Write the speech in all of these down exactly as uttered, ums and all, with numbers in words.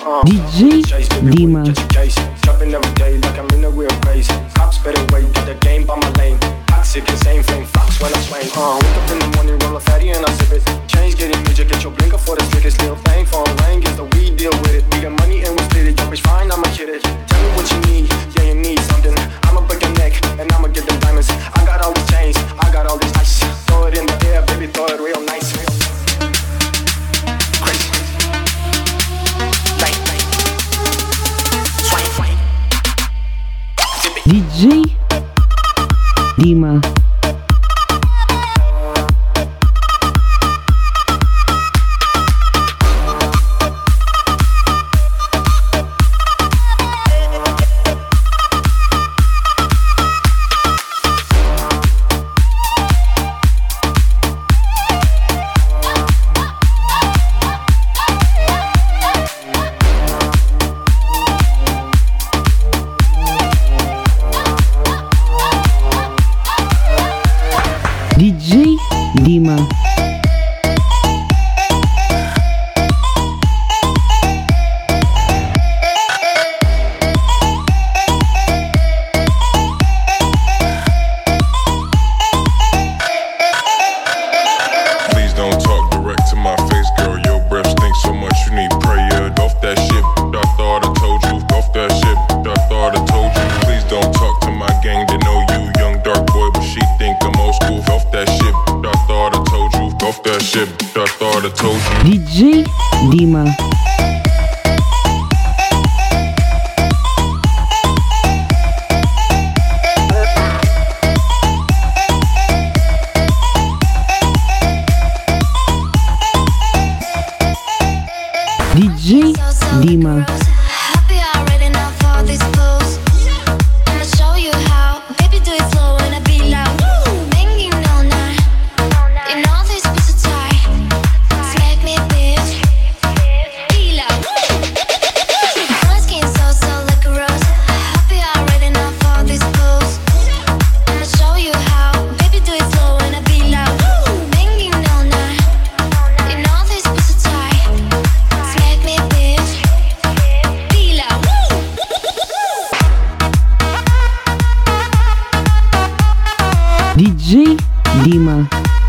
D J Dima. Jumping every day like I'm in a real race. Cops better wait, get the game by my lane. Toxic, insane, flame fox when I swing. Uh, wake up in the morning, roll a fatty and I sip it. Change getting major, get your blinker for the strictest little thing. Phone ring, get the weed, deal with it. We got money and we split it. Yo, bitch, fine, I'ma hit it. Tell me what you need, yeah, you need something. I'ma break your neck and I'ma get them diamonds. I got all these chains, I got all this ice. Throw it in the air, baby, throw it real nice. Crazy. Light, light. Swipe, swipe. D J Dima. D J Dima. Please don't talk direct to my face, girl. Your breath stinks so much you need prayer. Off that shit, I thought I told you. Off that shit, I thought I told you. Please don't talk to my gang, they know you. Young dark boy, but she think I'm old school. Off that shit, I thought I told you. Off that shit, I thought I told you. D J Dima. D J Dima. Happy already now for this pose. I'ma show you how. Baby, do it slow and I be loud. Banging all night. You know this piece of tight. Smack me, bitch. Be loud. My skin so so like a rose. Happy already now for this pose. I'ma show you how. Baby, do it slow and I be loud. Banging all night. You know this piece of tight. Smack me, bitch. Be loud. D J Dima.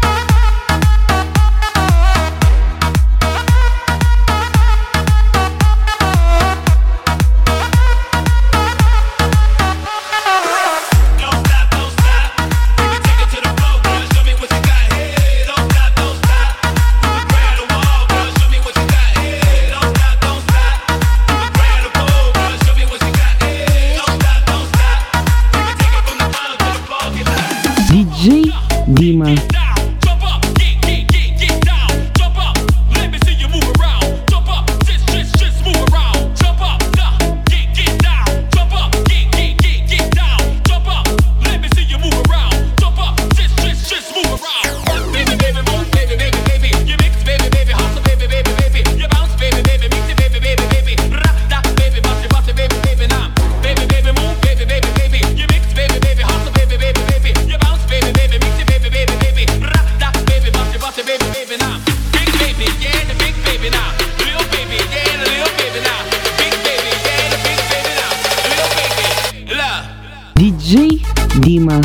Don't stop, don't stop. You can take it to the floor, girl. Show me what you got here. Don't stop, don't stop. You can grab the wall, girl. Show me what you got here. Don't stop, don't stop. You can grab the pole, girl. Show me what you got here. Don't stop, don't stop. You can take it from the bottom to the floor, get loud. D J Dima. Down, jump up, get, get, get, get down. Jump up, let me see you move around. Jump up, just, just, just move around. Jump up, nah, get, get down. Jump up, get, get, get, get down. Jump up, let me see you move around. Jump up, just, just, just move around. Baby, baby, move, baby, baby, baby. You mix, baby, baby, hustle, baby, baby, baby. You bounce, baby, baby, mix it, baby, baby, baby. Rock that, baby, bust it, bust it, baby, baby, now. Baby, baby, move, baby, baby, baby. You mix, baby, baby, hustle, baby, baby, baby. You bounce, baby, baby, mix it, baby, baby, baby. Rock that, baby, bust it, bust it, baby, baby, now. Big baby, yeah, the big baby now. Little baby, yeah, the little baby now. Big baby, yeah, the big baby now. Little baby, love. D J Dima.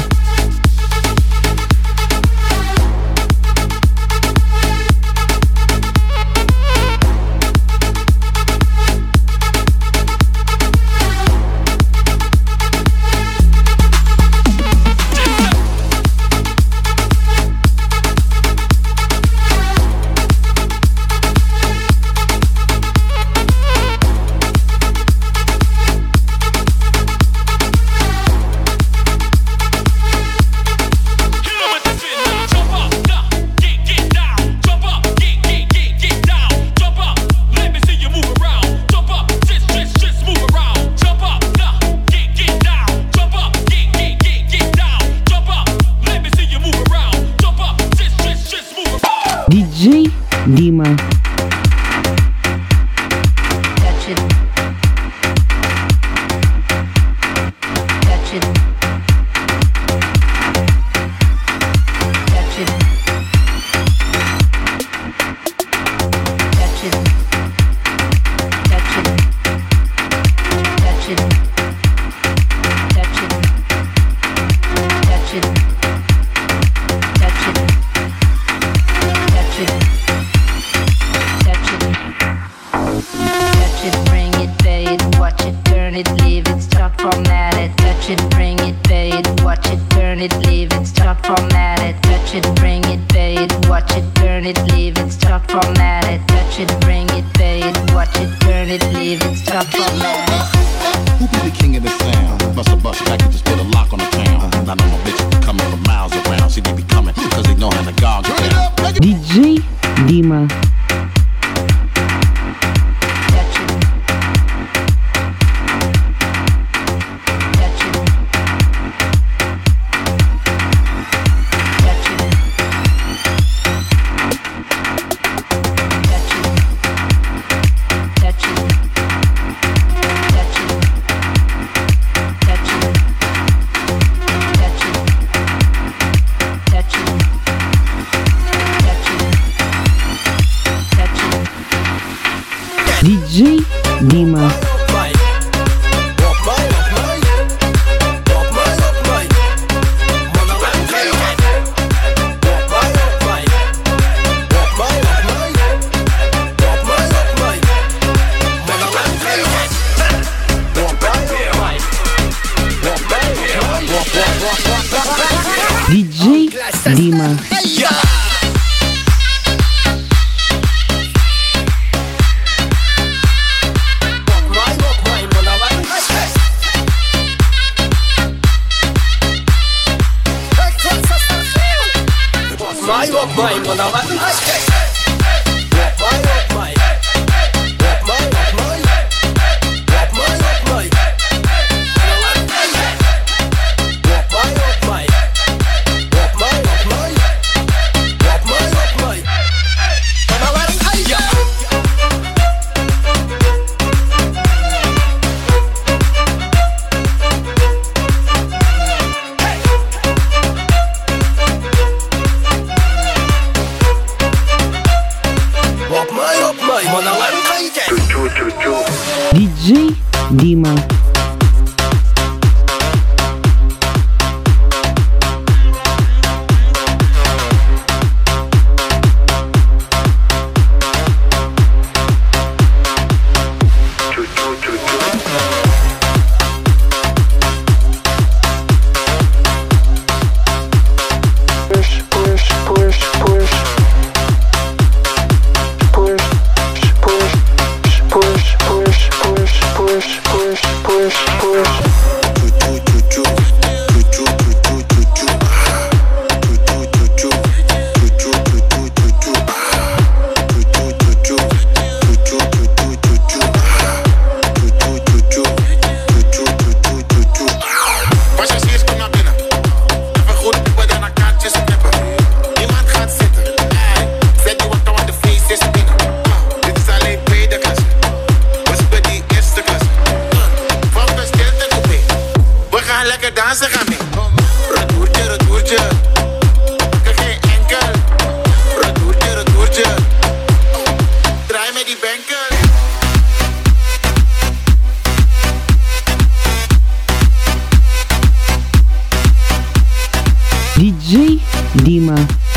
D J Dima. Touch it. Touch it. Touch it. Touch it. Touch it. touch it, touch it, touch it, touch it, touch it, bring it, pay it, watch it, turn it, leave it, start format it, touch it, bring it, pay it, watch it, turn it, leave it, start format it, touch it, bring it, pay it, watch it, turn it, leave it, start format it, touch it, bring it, pay it, watch it, turn it, leave it, start format it. Who be the king of the sound? Bust a bust back and just put a lock on the town. I know my bitches be coming from miles around. See, they be coming cause they know how to gog it down. ди джей Дима. Touch it, touch it, touch it, touch it, touch it, touch it, touch it, touch it, touch it, touch it, touch it. ди джей Дима. ди джей Дима. ди джей Дима. ди джей Дима.